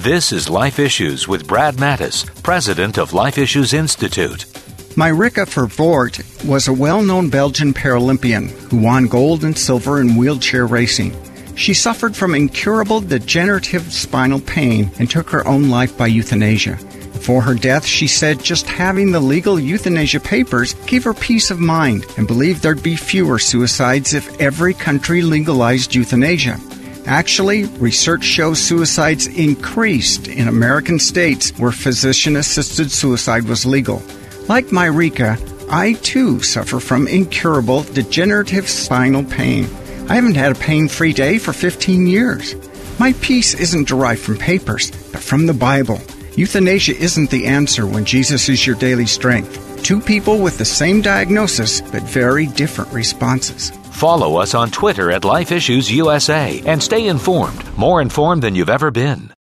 This is Life Issues with Brad Mattis, president of Life Issues Institute. Marika Vervoort was a well-known Belgian Paralympian who won gold and silver in wheelchair racing. She suffered from incurable degenerative spinal pain and took her own life by euthanasia. Before her death, she said just having the legal euthanasia papers gave her peace of mind and believed there'd be fewer suicides if every country legalized euthanasia. Actually, research shows suicides increased in American states where physician-assisted suicide was legal. Like Marika, I too suffer from incurable degenerative spinal pain. I haven't had a pain-free day for 15 years. My peace isn't derived from papers, but from the Bible. Euthanasia isn't the answer when Jesus is your daily strength. Two people with the same diagnosis, but very different responses. Follow us on Twitter at Life Issues USA and stay informed, more informed than you've ever been.